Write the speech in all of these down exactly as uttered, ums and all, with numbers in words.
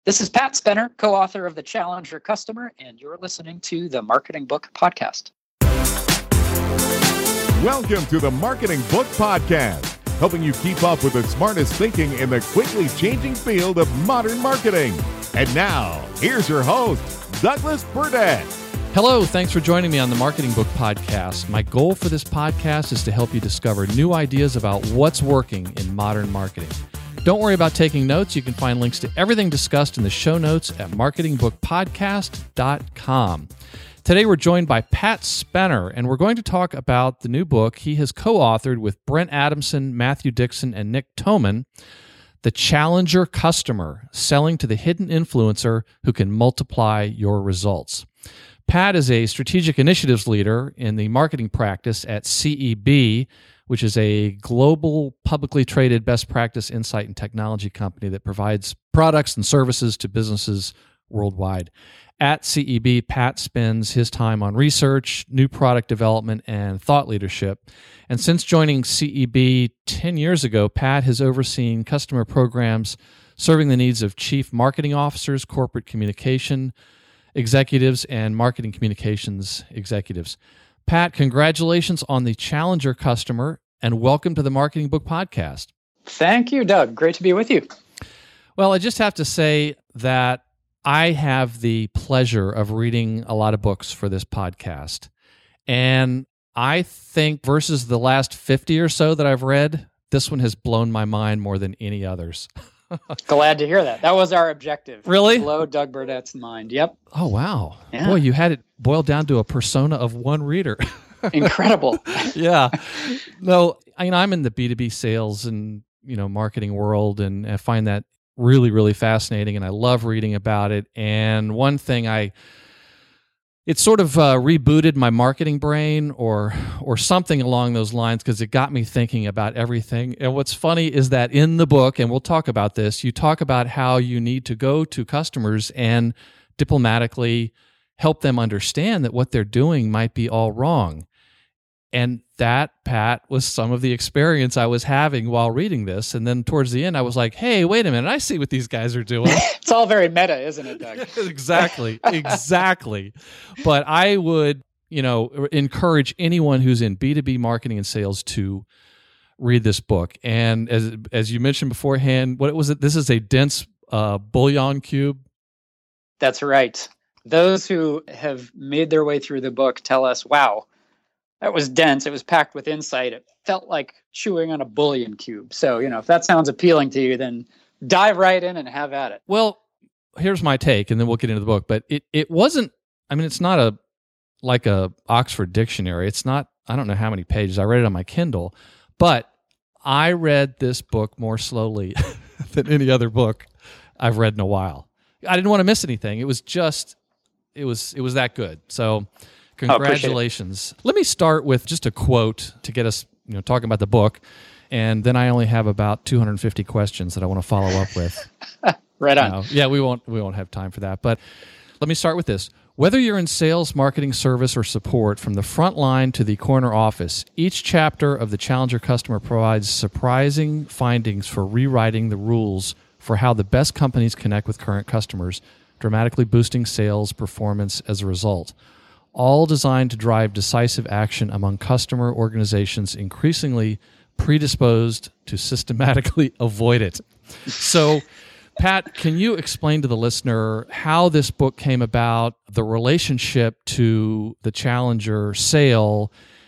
This is Pat Spenner, co-author of The Challenger Customer, and you're listening to the Marketing Book Podcast. Welcome to the Marketing Book Podcast, helping you keep up with the smartest thinking in the quickly changing field of modern marketing. And now, here's your host, Douglas Burdett. Hello, thanks for joining me on the Marketing Book Podcast. My goal for this podcast is to help you discover new ideas about what's working in modern marketing. Don't worry about taking notes. You can find links to everything discussed in the show notes at marketing book podcast dot com. Today we're joined by Pat Spenner, and we're going to talk about the new book he has co-authored with Brent Adamson, Matthew Dixon, and Nick Toman, The Challenger Customer, Selling to the Hidden Influencer Who Can Multiply Your Results. Pat is a strategic initiatives leader in the marketing practice at C E B, which is a global publicly traded best practice insight and technology company that provides products and services to businesses worldwide. At C E B, Pat spends his time on research, new product development, and thought leadership. And since joining C E B ten years ago, Pat has overseen customer programs serving the needs of chief marketing officers, corporate communication executives, and marketing communications executives. Pat, congratulations on the Challenger Customer, and welcome to the Marketing Book Podcast. Thank you, Doug. Great to be with you. Well, I just have to say that I have the pleasure of reading a lot of books for this podcast. And I think versus the last fifty or so that I've read, this one has blown my mind more than any others. Glad to hear that. That was our objective. Really? Blow Doug Burdett's mind. Yep. Oh, wow. Yeah. Boy, you had it boiled down to a persona of one reader. Incredible. Yeah. No, I mean, I'm in the B two B sales and, you know, marketing world, and I find that really, really fascinating, and I love reading about it. And one thing I, it sort of uh, rebooted my marketing brain or or something along those lines, because it got me thinking about everything. And what's funny is that in the book, and we'll talk about this, you talk about how you need to go to customers and diplomatically help them understand that what they're doing might be all wrong. And that, Pat, was some of the experience I was having while reading this. And then towards the end, I was like, hey, wait a minute, I see what these guys are doing. It's all very meta, isn't it, Doug? Exactly, exactly. But I would, you know, encourage anyone who's in B two B marketing and sales to read this book. And as as you mentioned beforehand, what was it? This is a dense uh, bouillon cube. That's right. Those who have made their way through the book tell us, wow, that was dense. It was packed with insight. It felt like chewing on a bouillon cube. So, you know, if that sounds appealing to you, then dive right in and have at it. Well, here's my take, and then we'll get into the book. But it, it wasn't, I mean, it's not a like a Oxford dictionary. It's not, I don't know how many pages. I read it on my Kindle. But I read this book more slowly than any other book I've read in a while. I didn't want to miss anything. It was just, it was, it was that good. So congratulations. Let me start with just a quote to get us, you know, talking about the book, and then I only have about two hundred fifty questions that I want to follow up with. Right on. You know, yeah, we won't we won't have time for that. But let me start with this. Whether you're in sales, marketing, service, or support, from the front line to the corner office, each chapter of the Challenger Customer provides surprising findings for rewriting the rules for how the best companies connect with current customers, dramatically boosting sales performance as a result. All designed to drive decisive action among customer organizations increasingly predisposed to systematically avoid it. So, Pat, can you explain to the listener how this book came about, the relationship to the Challenger sale,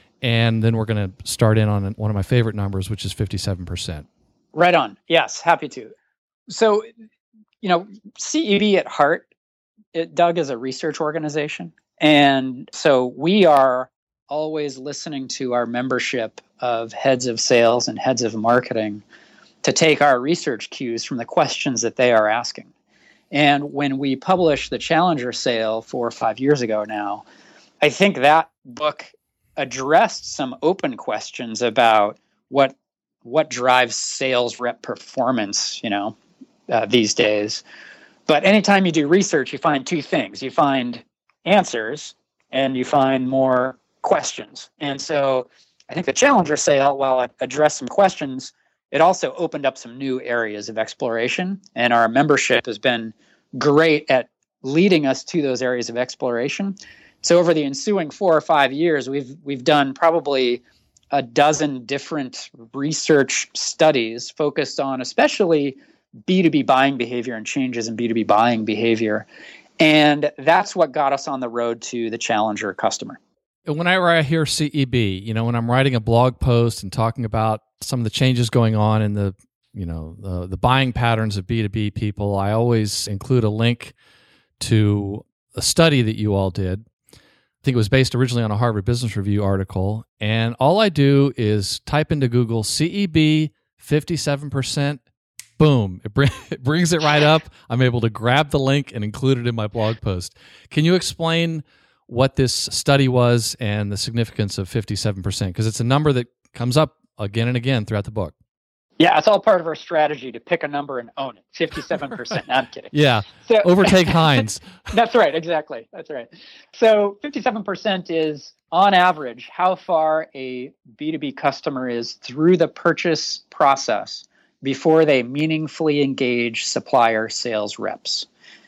and then we're going to start in on one of my favorite numbers, which is fifty-seven percent. Right on. Yes, happy to. So, you know, C E B at heart, it, Doug, is a research organization. And so we are always listening to our membership of heads of sales and heads of marketing to take our research cues from the questions that they are asking. And when we published the Challenger sale four or five years ago now, I think that book addressed some open questions about what what drives sales rep performance, you know, uh, these days. But anytime you do research, you find two things. You find answers and you find more questions. And so I think the Challenger sale, while it addressed some questions, it also opened up some new areas of exploration. And our membership has been great at leading us to those areas of exploration. So over the ensuing four or five years, we've we've done probably a dozen different research studies focused on especially B two B buying behavior and changes in B two B buying behavior. And that's what got us on the road to the challenger customer. Whenever I hear C E B, you know, when I'm writing a blog post and talking about some of the changes going on in the, you know, the, the buying patterns of B two B people, I always include a link to a study that you all did. I think it was based originally on a Harvard Business Review article. And all I do is type into Google C E B fifty-seven percent. Boom. It, bring, it brings it right up. I'm able to grab the link and include it in my blog post. Can you explain what this study was and the significance of fifty-seven percent? Because it's a number that comes up again and again throughout the book. Yeah, it's all part of our strategy to pick a number and own it. fifty-seven percent. No, I'm kidding. Yeah. So, overtake Heinz. That's right. Exactly. That's right. So fifty-seven percent is, on average, how far a B two B customer is through the purchase process before they meaningfully engage supplier sales reps.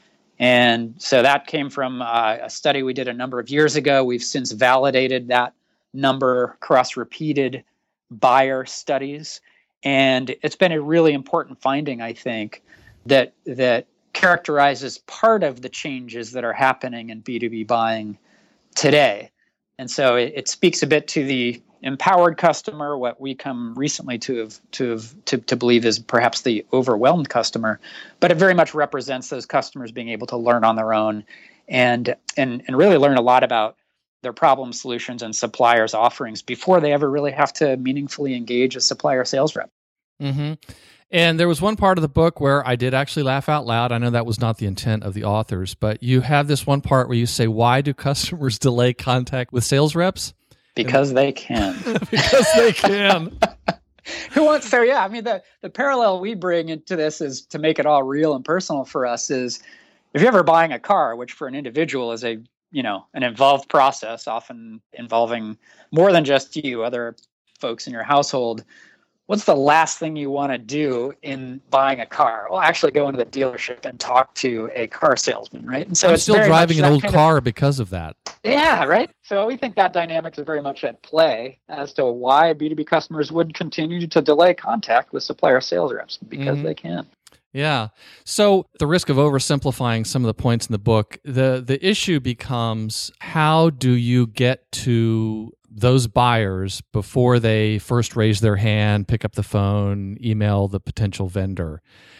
And so that came from uh, a study we did a number of years ago. We've since validated that number across repeated buyer studies. And it's been a really important finding, I think, that that characterizes part of the changes that are happening in B two B buying today. And so it, it speaks a bit to the empowered customer, what we come recently to have to have to, to believe is perhaps the overwhelmed customer, but it very much represents those customers being able to learn on their own and and and really learn a lot about their problem solutions and suppliers' offerings before they ever really have to meaningfully engage a supplier sales rep. Mm-hmm. And there was one part of the book where I did actually laugh out loud. I know that was not the intent of the authors, but you have this one part where you say, why do customers delay contact with sales reps? Because and, they can. because they can. Who wants, so yeah, I mean, the, the parallel we bring into this is to make it all real and personal for us is if you're ever buying a car, which for an individual is a, you know, an involved process, often involving more than just you, other folks in your household, what's the last thing you want to do in buying a car? Well, actually go into the dealership and talk to a car salesman, right? And so I'm it's still very driving much an old that car of, because of that. Yeah, right? So we think that dynamic is very much at play as to why B two B customers would continue to delay contact with supplier sales reps, because mm-hmm. they can. Yeah. So the risk of oversimplifying some of the points in the book, the the issue becomes, how do you get to those buyers before they first raise their hand, pick up the phone, email the potential vendor?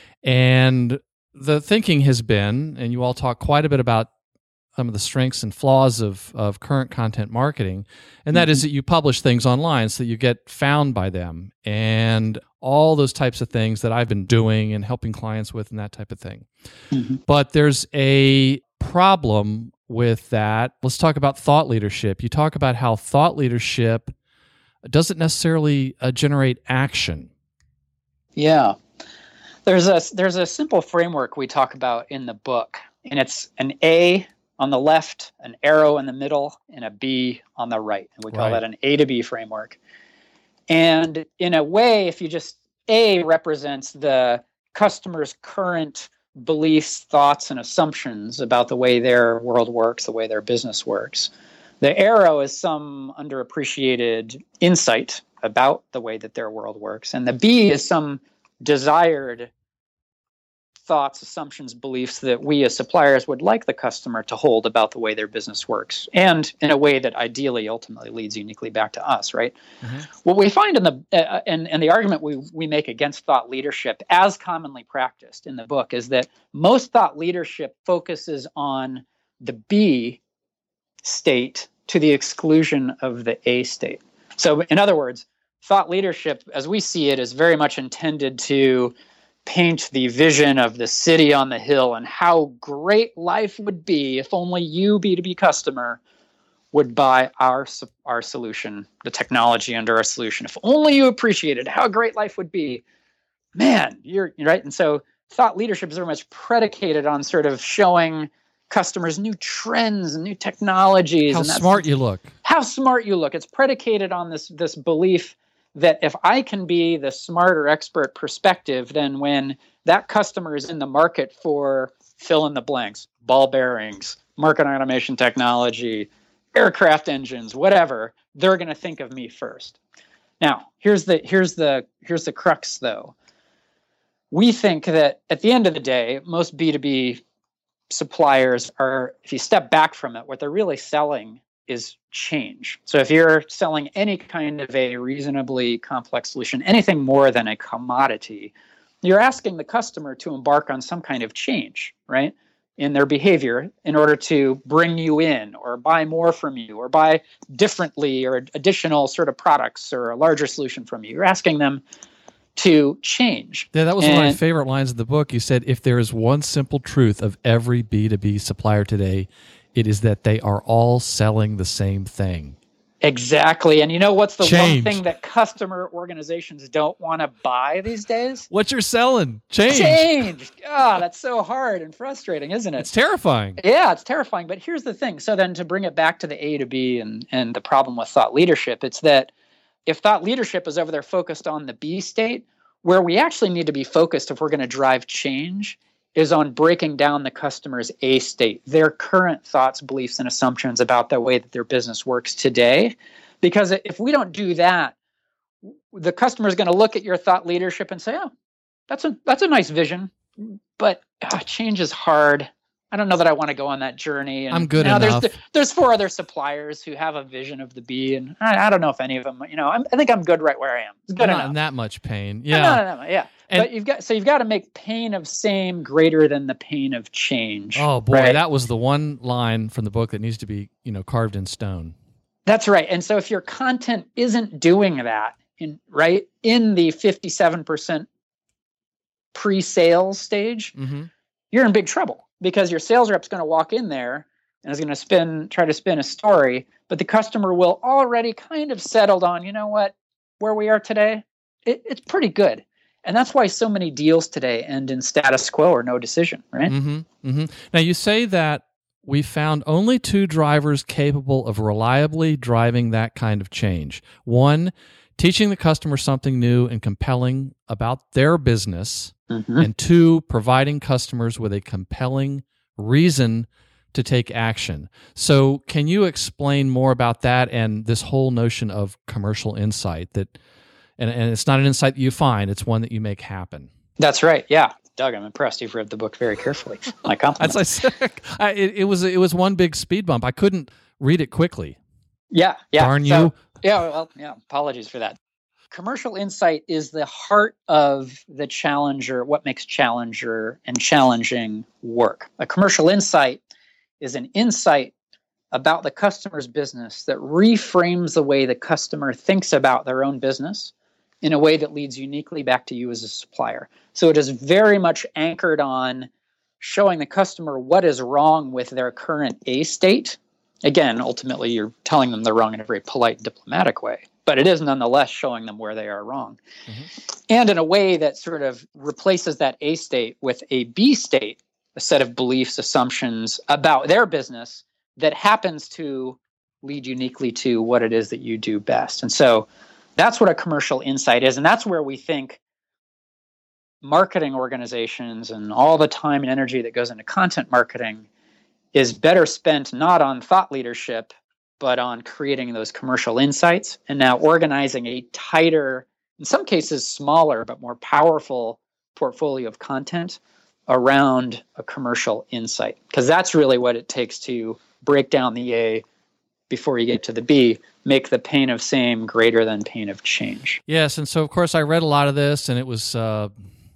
And the thinking has been, and you all talk quite a bit about some of the strengths and flaws of, of current content marketing, and that mm-hmm. is that you publish things online so that you get found by them, and all those types of things that I've been doing and helping clients with and that type of thing. Mm-hmm. But there's a problem with that. Let's talk about thought leadership. You talk about how thought leadership doesn't necessarily uh, generate action. Yeah. There's a there's a simple framework we talk about in the book, and it's an A on the left, an arrow in the middle, and a B on the right. And we call right. that an A to B framework. And in a way, if you just, A represents the customer's current beliefs, thoughts, and assumptions about the way their world works, the way their business works. The arrow is some underappreciated insight about the way that their world works. And the B is some desired thoughts, assumptions, beliefs that we as suppliers would like the customer to hold about the way their business works, and in a way that ideally ultimately leads uniquely back to us, right? Mm-hmm. What we find in the uh, and, and the argument we, we make against thought leadership, as commonly practiced in the book, is that most thought leadership focuses on the B state to the exclusion of the A state. So in other words, thought leadership, as we see it, is very much intended to paint the vision of the city on the hill and how great life would be if only you, B two B customer, would buy our our solution, the technology under our solution. If only you appreciated how great life would be, man, you're right. And so thought leadership is very much predicated on sort of showing customers new trends and new technologies. How and smart you look. How smart you look. It's predicated on this this belief that if I can be the smarter expert perspective, then when that customer is in the market for fill in the blanks, ball bearings, market automation technology, aircraft engines, whatever, they're going to think of me first. Now, here's the here's the here's the crux though. We think that at the end of the day, most B two B suppliers are, if you step back from it, what they're really selling is change. So if you're selling any kind of a reasonably complex solution, anything more than a commodity, you're asking the customer to embark on some kind of change, right, in their behavior in order to bring you in or buy more from you or buy differently or additional sort of products or a larger solution from you. You're asking them to change. Yeah, that was and, one of my favorite lines of the book. You said, if there is one simple truth of every B two B supplier today, it is that they are all selling the same thing. Exactly. And you know what's the Change. one thing that customer organizations don't want to buy these days? What you're selling. Change. Change. Ah, that's so hard and frustrating, isn't it? It's terrifying. Yeah, it's terrifying. But here's the thing. So then to bring it back to the A to B and, and the problem with thought leadership, it's that if thought leadership is over there focused on the B state, where we actually need to be focused if we're going to drive change is on breaking down the customer's A state, their current thoughts, beliefs, and assumptions about the way that their business works today. Because if we don't do that, the customer is going to look at your thought leadership and say, oh, that's a that's a nice vision, but uh, change is hard. I don't know that I want to go on that journey. And I'm good you know, enough. There's, there's four other suppliers who have a vision of the B, and I, I don't know if any of them, you know, I'm, I think I'm good right where I am. It's good I'm not enough. in that much pain. Yeah. No, no, no, no, yeah. And, but you've got so you've got to make pain of same greater than the pain of change. oh boy, right? that was the one line from the book that needs to be, you know, carved in stone. That's right. And so if your content isn't doing that in right in the fifty-seven percent pre-sales stage, Mm-hmm. you're in big trouble because your sales rep's going to walk in there and is going to spin, try to spin a story, but the customer will already kind of settled on, you know what, where we are today, it, it's pretty good. And that's why so many deals today end in status quo or no decision, right? Mm-hmm. Mm-hmm. Now, you say that we found only two drivers capable of reliably driving that kind of change. One, teaching the customer something new and compelling about their business. Mm-hmm. And two, providing customers with a compelling reason to take action. So can you explain more about that and this whole notion of commercial insight that, and, and it's not an insight that you find, it's one that you make happen. That's right. Yeah. Doug, I'm impressed. You've read the book very carefully. My compliments. As I said, I, it, it was it was one big speed bump. I couldn't read it quickly. Yeah, yeah. Darn so, you. Yeah, well, yeah. Apologies for that. Commercial insight is the heart of the challenger, what makes challenger and challenging work. A commercial insight is an insight about the customer's business that reframes the way the customer thinks about their own business in a way that leads uniquely back to you as a supplier. So it is very much anchored on showing the customer what is wrong with their current A state. Again, ultimately, you're telling them they're wrong in a very polite, diplomatic way, but it is nonetheless showing them where they are wrong. Mm-hmm. And in a way that sort of replaces that A state with a B state, a set of beliefs, assumptions about their business that happens to lead uniquely to what it is that you do best. And so that's what a commercial insight is. And that's where we think marketing organizations and all the time and energy that goes into content marketing is better spent not on thought leadership, but on creating those commercial insights and now organizing a tighter, in some cases smaller, but more powerful portfolio of content around a commercial insight. Because that's really what it takes to break down the A before you get to the B, make the pain of same greater than pain of change. Yes, and so of course I read a lot of this, and it was uh,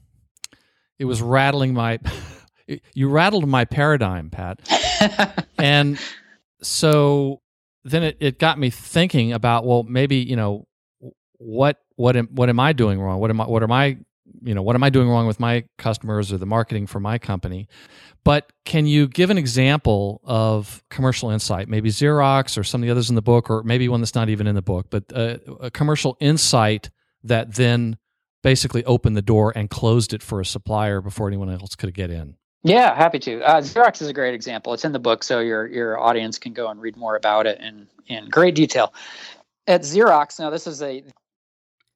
it was rattling my. You rattled my paradigm, Pat. And so then it, it got me thinking about, well, maybe, you know, what what am what am I doing wrong? What am I what am I you know what am I doing wrong with my customers or the marketing for my company? But can you give an example of commercial insight, maybe Xerox or some of the others in the book, or maybe one that's not even in the book, but a, a commercial insight that then basically opened the door and closed it for a supplier before anyone else could get in? Yeah, happy to. Uh, Xerox is a great example. It's in the book, so your your audience can go and read more about it in, in great detail. At Xerox, now this is a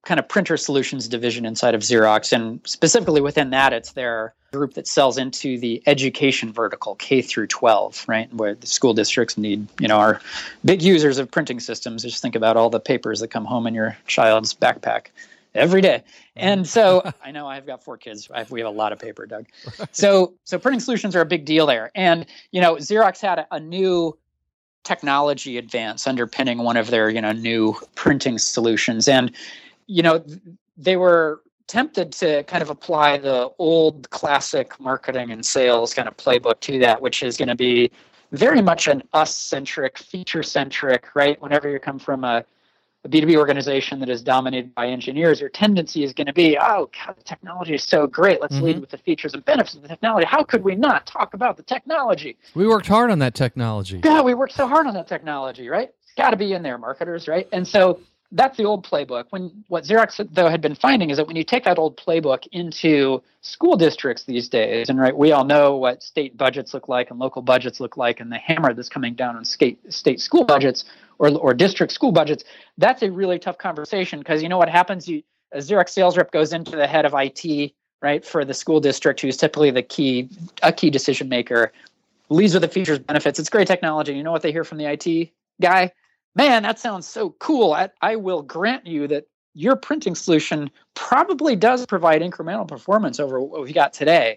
kind of printer solutions division inside of Xerox. And specifically within that, it's their group that sells into the education vertical, K through twelve, right? Where the school districts need, you know, are big users of printing systems. Just think about all the papers that come home in your child's backpack every day. And so I know I've got four kids. I've, we have a lot of paper, Doug. So, so printing solutions are a big deal there. And, you know, Xerox had a, a new technology advance underpinning one of their, you know, new printing solutions. And, you know, they were tempted to kind of apply the old classic marketing and sales kind of playbook to that, which is going to be very much an us-centric, feature-centric, right? Whenever you come from a, a B two B organization that is dominated by engineers, your tendency is going to be, oh, God, the technology is so great. Let's mm-hmm. lead with the features and benefits of the technology. How could we not talk about the technology? We worked hard on that technology. Yeah, we worked so hard on that technology, right? It's got to be in there, marketers, right? And so that's the old playbook. When what Xerox, though, had been finding is that when you take that old playbook into school districts these days, and right, we all know what state budgets look like and local budgets look like, and the hammer that's coming down on state state school budgets or or district school budgets, that's a really tough conversation because you know what happens? You, a Xerox sales rep goes into the head of I T, right, for the school district, who's typically the key a key decision maker, leads with the features, benefits. It's great technology. You know what they hear from the I T guy? Man, that sounds so cool. I, I will grant you that your printing solution probably does provide incremental performance over what we've got today.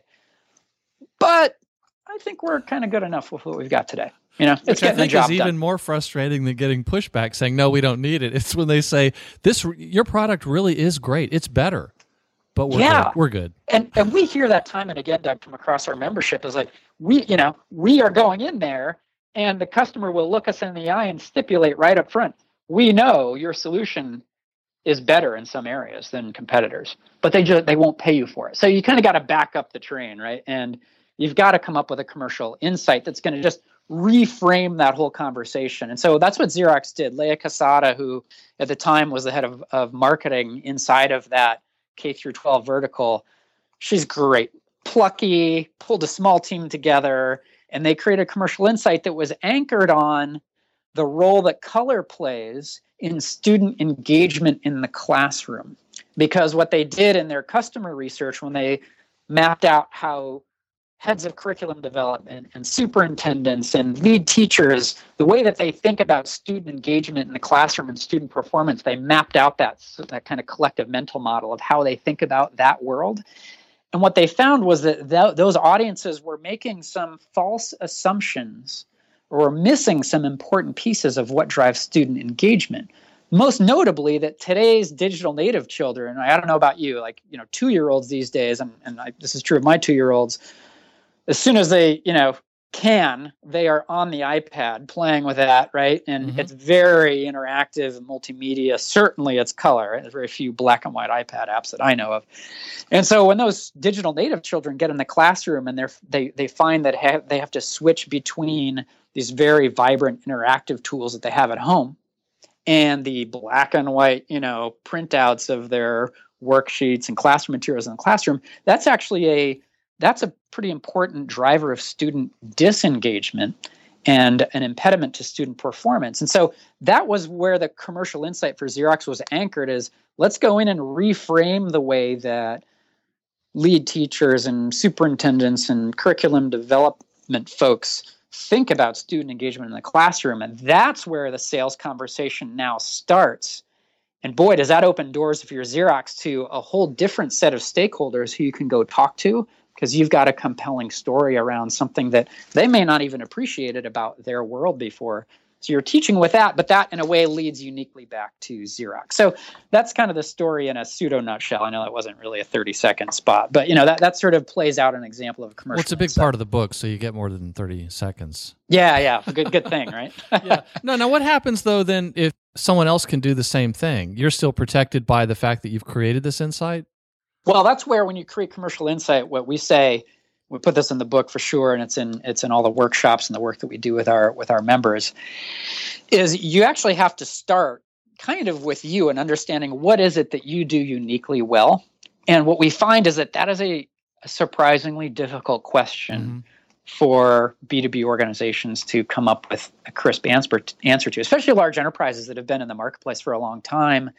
But I think we're kind of good enough with what we've got today. You know, it's Which getting I think the job is even done. more frustrating than getting pushback saying, no, we don't need it. It's when they say, this, your product really is great. It's better, but we're yeah. good. We're good. And, and we hear that time and again, Doug, from across our membership is like, we, you know, we are going in there and the customer will look us in the eye and stipulate right up front, we know your solution is better in some areas than competitors, but they just they won't pay you for it. So you kind of got to back up the train, right? And you've got to come up with a commercial insight that's going to just reframe that whole conversation. And so that's what Xerox did. Leah Casada, who at the time was the head of, of marketing inside of that K through twelve vertical, she's great, plucky, pulled a small team together, and they created a commercial insight that was anchored on the role that color plays in student engagement in the classroom. Because what they did in their customer research when they mapped out how heads of curriculum development and superintendents and lead teachers, the way that they think about student engagement in the classroom and student performance, they mapped out that, that kind of collective mental model of how they think about that world. And what they found was that th- those audiences were making some false assumptions or were missing some important pieces of what drives student engagement. Most notably that today's digital native children, I don't know about you, like, you know, two-year-olds these days, and, and I, this is true of my two-year-olds, as soon as they, you know, can, they are on the iPad playing with that, right? And mm-hmm. it's very interactive and multimedia. Certainly it's color. Right? There's very few black and white iPad apps that I know of. And so when those digital native children get in the classroom and they're, they they find that ha- they have to switch between these very vibrant interactive tools that they have at home and the black and white, you know, printouts of their worksheets and classroom materials in the classroom, that's actually a that's a pretty important driver of student disengagement and an impediment to student performance. And so that was where the commercial insight for Xerox was anchored is let's go in and reframe the way that lead teachers and superintendents and curriculum development folks think about student engagement in the classroom. And that's where the sales conversation now starts. And boy, does that open doors if you're Xerox to a whole different set of stakeholders who you can go talk to, because you've got a compelling story around something that they may not even appreciated about their world before. So you're teaching with that, but that in a way leads uniquely back to Xerox. So that's kind of the story in a pseudo nutshell. I know that wasn't really a thirty second spot, but you know that, that sort of plays out an example of a commercial. Well, it's a big insight. part of the book, so you get more than thirty seconds. Yeah, yeah, a good good thing, right? yeah. No, now what happens though then if someone else can do the same thing? You're still protected by the fact that you've created this insight? Well, that's where when you create commercial insight, what we say, we put this in the book for sure, and it's in it's in all the workshops and the work that we do with our with our members, is you actually have to start kind of with you and understanding what is it that you do uniquely well. And what we find is that that is a, a surprisingly difficult question mm-hmm. for B two B organizations to come up with a crisp answer answer to, especially large enterprises that have been in the marketplace for a long time.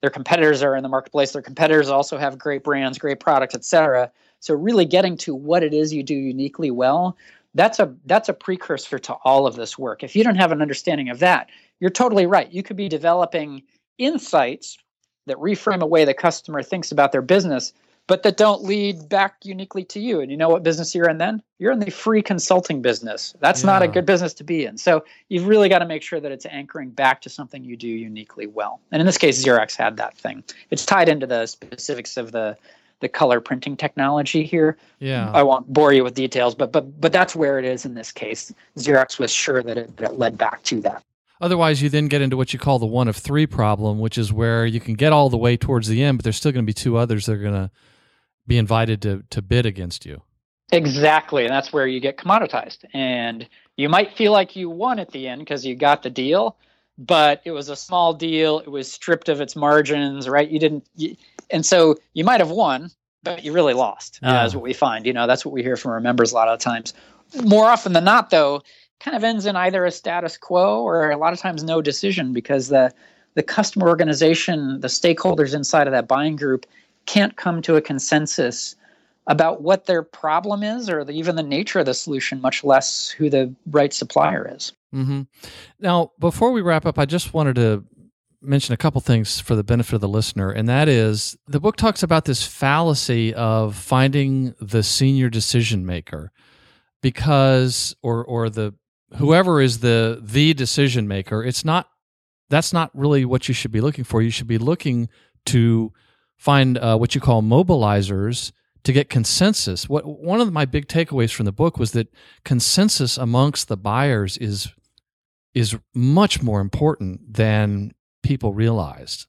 their competitors are in the marketplace. Their competitors also have great brands, great products, et cetera. So really getting to what it is you do uniquely well, that's a that's a precursor to all of this work. If you don't have an understanding of that, you're totally right. You could be developing insights that reframe a way the customer thinks about their business, but that don't lead back uniquely to you. And you know what business you're in then? You're in the free consulting business. That's yeah. not a good business to be in. So you've really got to make sure that it's anchoring back to something you do uniquely well. And in this case, Xerox had that thing. It's tied into the specifics of the the color printing technology here. Yeah. I won't bore you with details, but but but that's where it is in this case. Xerox was sure that it, that it led back to that. Otherwise, you then get into what you call the one of three problem, which is where you can get all the way towards the end, but there's still going to be two others that are going to be invited to to bid against you. Exactly, and that's where you get commoditized. And you might feel like you won at the end because you got the deal, but it was a small deal. It was stripped of its margins, right? You didn't, you, and so you might have won, but you really lost. Yeah. Uh, is what we find. You know, that's what we hear from our members a lot of times. More often than not, though, kind of ends in either a status quo or a lot of times no decision because the the customer organization, the stakeholders inside of that buying group can't come to a consensus about what their problem is or the, even the nature of the solution, much less who the right supplier is. Mm-hmm. Now, before we wrap up, I just wanted to mention a couple things for the benefit of the listener, and that is the book talks about this fallacy of finding the senior decision maker because, or or the whoever is the the decision maker. It's not. That's not really what you should be looking for. You should be looking to find uh, what you call mobilizers to get consensus. What one of my big takeaways from the book was that consensus amongst the buyers is is much more important than people realized.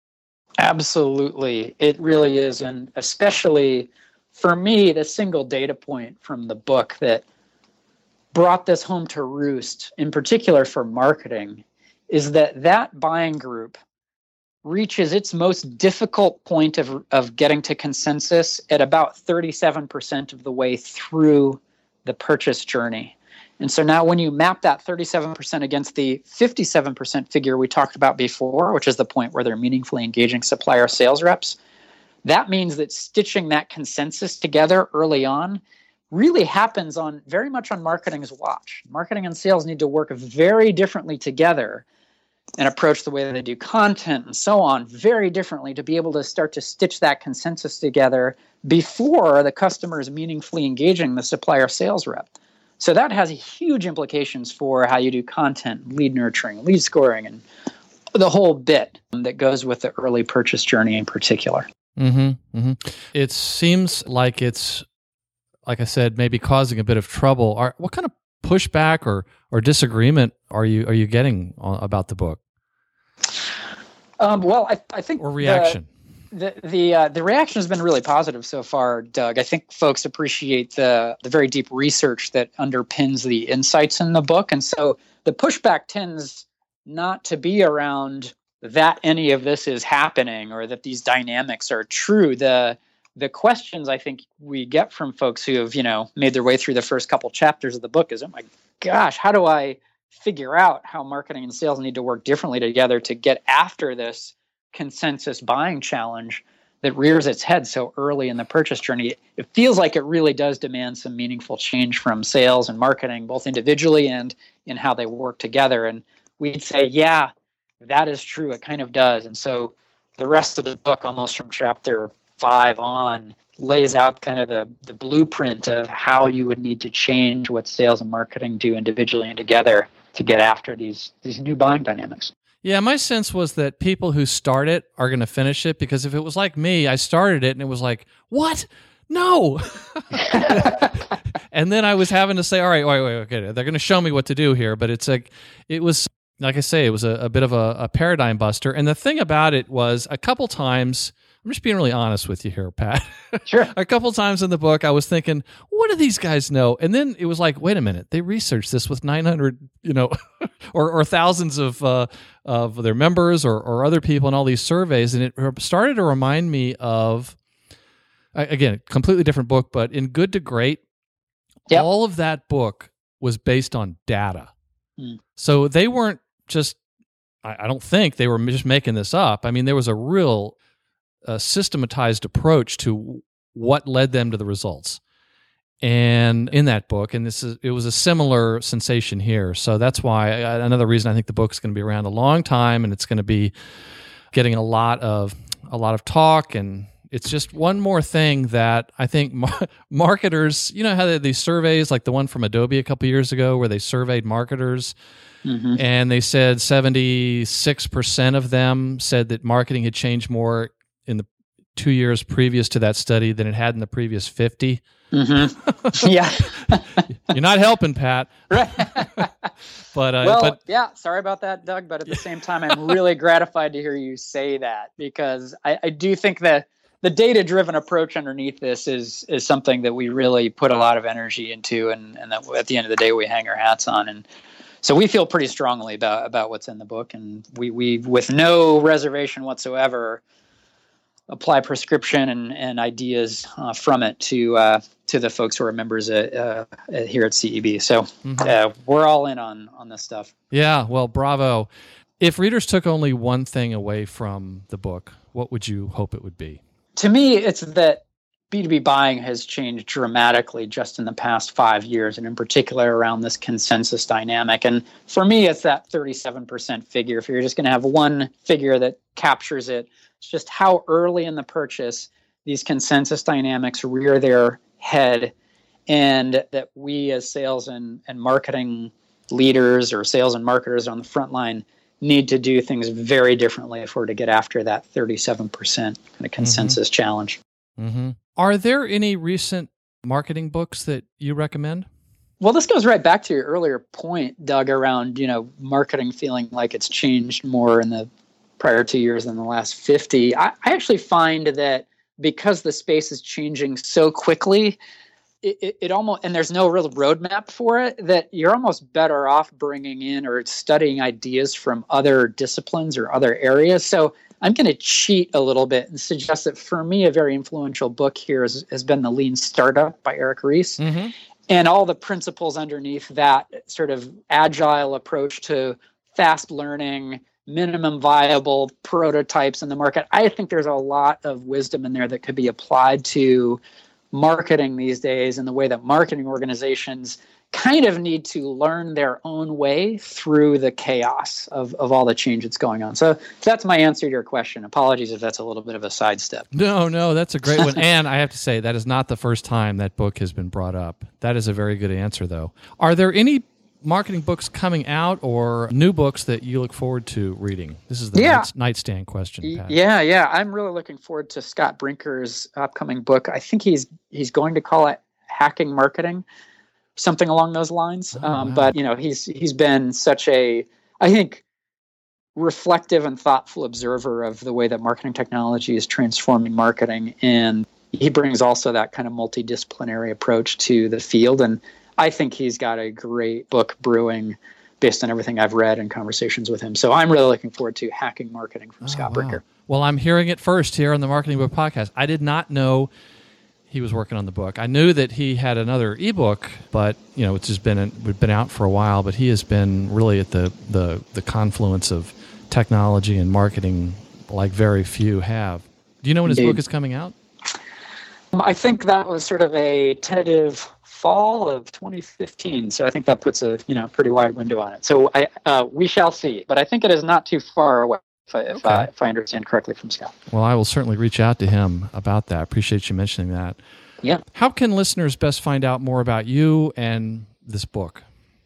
Absolutely, it really is, and especially for me, the single data point from the book that brought this home to roost, in particular for marketing, is that that buying group reaches its most difficult point of, of getting to consensus at about thirty-seven percent of the way through the purchase journey. And so now when you map that thirty-seven percent against the fifty-seven percent figure we talked about before, which is the point where they're meaningfully engaging supplier sales reps, that means that stitching that consensus together early on really happens on very much on marketing's watch. Marketing and sales need to work very differently together and approach the way that they do content and so on very differently to be able to start to stitch that consensus together before the customer is meaningfully engaging the supplier sales rep. So that has huge implications for how you do content, lead nurturing, lead scoring, and the whole bit that goes with the early purchase journey in particular. Mm-hmm, mm-hmm. It seems like it's, like I said, maybe causing a bit of trouble. Are, what kind of pushback or or disagreement are you are you getting about the book? Um, well, I, I think or reaction. The the the, uh, the reaction has been really positive so far, Doug. I think folks appreciate the the very deep research that underpins the insights in the book, and so the pushback tends not to be around that any of this is happening or that these dynamics are true. The The questions I think we get from folks who have, you know, made their way through the first couple chapters of the book is, oh my gosh, how do I figure out how marketing and sales need to work differently together to get after this consensus buying challenge that rears its head so early in the purchase journey? It feels like it really does demand some meaningful change from sales and marketing, both individually and in how they work together. And we'd say, yeah, that is true. It kind of does. And so the rest of the book, almost from chapter five on, lays out kind of the, the blueprint of how you would need to change what sales and marketing do individually and together to get after these these new buying dynamics. Yeah, my sense was that people who start it are going to finish it, because if it was like me, I started it and it was like, what? No. And then I was having to say, all right, wait, wait, okay, they're going to show me what to do here. But it's like, it was, like I say, it was a, a bit of a, a paradigm buster. And the thing about it was a couple times, I'm just being really honest with you here, Pat. Sure. A couple times in the book, I was thinking, what do these guys know? And then it was like, wait a minute, they researched this with nine hundred, you know, or, or thousands of uh, of their members or, or other people in all these surveys. And it started to remind me of, again, completely different book, but in Good to Great, yep. all of that book was based on data. Mm. So they weren't just I, I don't think they were just making this up. I mean, there was a real uh, systematized approach to what led them to the results. And in that book, and this is it was a similar sensation here. So that's why I, another reason I think the book's going to be around a long time, and it's going to be getting a lot of a lot of talk. And it's just one more thing that I think mar- marketers, you know, how they have these surveys like the one from Adobe a couple years ago, where they surveyed marketers, mm-hmm. and they said seventy-six percent of them said that marketing had changed more in the two years previous to that study than it had in the previous fifty. Mm-hmm. Yeah. You're not helping, Pat. Right. but uh, well, but yeah, sorry about that, Doug. But at the same time, I'm really gratified to hear you say that, because I, I do think that the data-driven approach underneath this is is something that we really put a lot of energy into, and, and that at the end of the day, we hang our hats on. And so we feel pretty strongly about, about what's in the book, and we, we with no reservation whatsoever, apply prescription and, and ideas uh, from it to uh, to the folks who are members at, uh, at here at C E B. So mm-hmm. uh, we're all in on on this stuff. Yeah, well, bravo. If readers took only one thing away from the book, what would you hope it would be? To me, it's that B two B buying has changed dramatically just in the past five years, and in particular around this consensus dynamic. And for me, it's that thirty-seven percent figure. If you're just going to have one figure that captures it, it's just how early in the purchase these consensus dynamics rear their head, and that we as sales and, and marketing leaders or sales and marketers on the front line need to do things very differently if we're to get after that thirty-seven percent kind of consensus mm-hmm. challenge. Mm-hmm. Are there any recent marketing books that you recommend? Well, this goes right back to your earlier point, Doug, around, you know, marketing feeling like it's changed more in the prior two years than the last fifty. I, I actually find that because the space is changing so quickly, it, it, it almost, and there's no real roadmap for it, that you're almost better off bringing in or studying ideas from other disciplines or other areas. So I'm going to cheat a little bit and suggest that for me, a very influential book here has, has been The Lean Startup by Eric Ries. Mm-hmm. And all the principles underneath that sort of agile approach to fast learning, minimum viable prototypes in the market. I think there's a lot of wisdom in there that could be applied to marketing these days, and the way that marketing organizations kind of need to learn their own way through the chaos of, of all the change that's going on. So that's my answer to your question. Apologies if that's a little bit of a sidestep. No, no, that's a great one. And I have to say, that is not the first time that book has been brought up. That is a very good answer, though. Are there any marketing books coming out or new books that you look forward to reading? This is the yeah. night, nightstand question, Pat. Yeah, yeah. I'm really looking forward to Scott Brinker's upcoming book. I think he's he's going to call it Hacking Marketing, something along those lines. Oh, um, wow. But, you know, he's he's been such a, I think, reflective and thoughtful observer of the way that marketing technology is transforming marketing. And he brings also that kind of multidisciplinary approach to the field. And I think he's got a great book brewing based on everything I've read and conversations with him. So I'm really looking forward to Hacking Marketing from oh, Scott wow. Brinker. Well, I'm hearing it first here on the Marketing Book Podcast. I did not know he was working on the book. I knew that he had another ebook, but you know, it's just been it's been out for a while. But he has been really at the the the confluence of technology and marketing like very few have. Do you know when his Indeed. book is coming out? Um, I think that was sort of a tentative fall of twenty fifteen. So I think that puts a you know pretty wide window on it. So I uh, we shall see. But I think it is not too far away. If I, if, okay. I, if I understand correctly from Scott. Well, I will certainly reach out to him about that. I appreciate you mentioning that. Yeah. How can listeners best find out more about you and this book?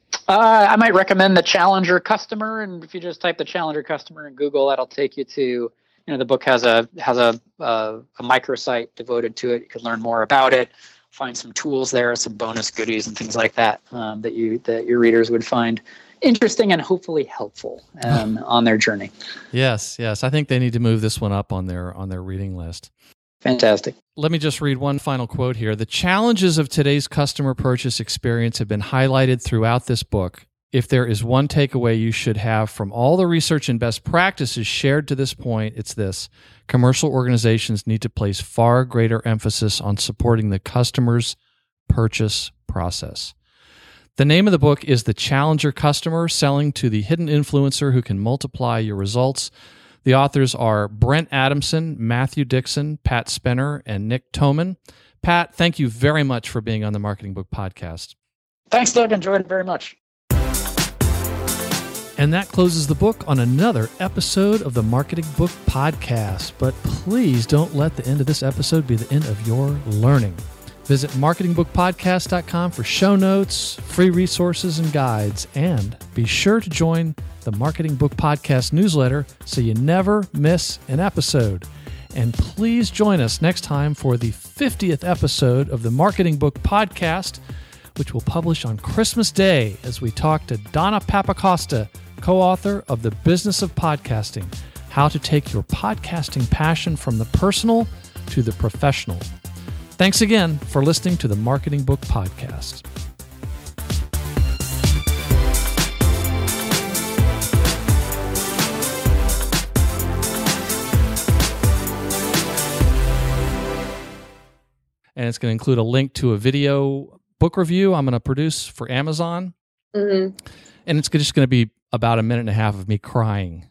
Uh, I might recommend the Challenger Customer, and if you just type the Challenger Customer in Google, that'll take you to, you know, the book has a has a uh, a microsite devoted to it. You can learn more about it, find some tools there, some bonus goodies and things like that um, that you that your readers would find interesting and hopefully helpful um, on their journey. Yes, yes. I think they need to move this one up on their on their reading list. Fantastic. Let me just read one final quote here. The challenges of today's customer purchase experience have been highlighted throughout this book. If there is one takeaway you should have from all the research and best practices shared to this point, it's this. Commercial organizations need to place far greater emphasis on supporting the customer's purchase process. The name of the book is The Challenger Customer, Selling to the Hidden Influencer Who Can Multiply Your Results. The authors are Brent Adamson, Matthew Dixon, Pat Spenner, and Nick Toman. Pat, thank you very much for being on the Marketing Book Podcast. Thanks, Doug. Enjoyed it very much. And that closes the book on another episode of the Marketing Book Podcast. But please don't let the end of this episode be the end of your learning. Visit marketing book podcast dot com for show notes, free resources, and guides. And be sure to join the Marketing Book Podcast newsletter so you never miss an episode. And please join us next time for the fiftieth episode of the Marketing Book Podcast, which will publish on Christmas Day as we talk to Donna Papacosta, co-author of The Business of Podcasting, How to Take Your Podcasting Passion from the Personal to the Professional. Thanks again for listening to the Marketing Book Podcast. And it's going to include a link to a video book review I'm going to produce for Amazon. Mm-hmm. And it's just going to be about a minute and a half of me crying.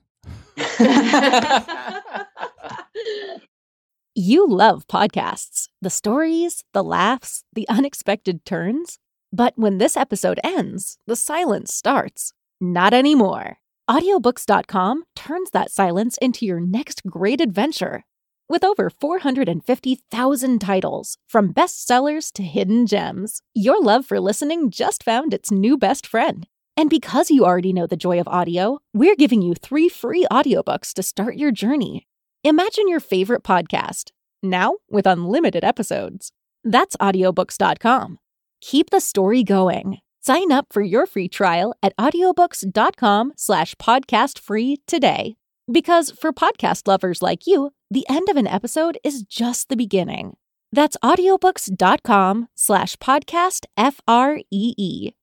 You love podcasts, the stories, the laughs, the unexpected turns. But when this episode ends, the silence starts. Not anymore. audiobooks dot com turns that silence into your next great adventure. With over four hundred fifty thousand titles, from bestsellers to hidden gems, your love for listening just found its new best friend. And because you already know the joy of audio, we're giving you three free audiobooks to start your journey. Imagine your favorite podcast, now with unlimited episodes. That's audiobooks dot com. Keep the story going. Sign up for your free trial at audiobooks dot com slash podcast free today. Because for podcast lovers like you, the end of an episode is just the beginning. That's audiobooks dot com slash podcast F R E E.